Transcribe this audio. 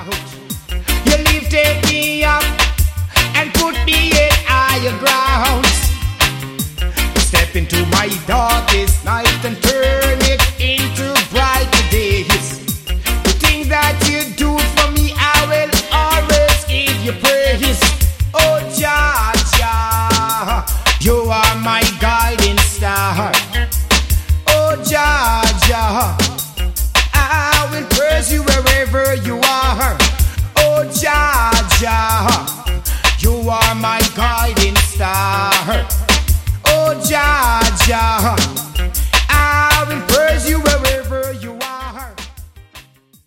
out. You lifted me up and put me in higher grounds. Step into my darkest night and turn it into brighter days. The things that you do for me, I will always give you praise. Oh Jah, Jah, you are my guiding star. Oh Jah, Jah,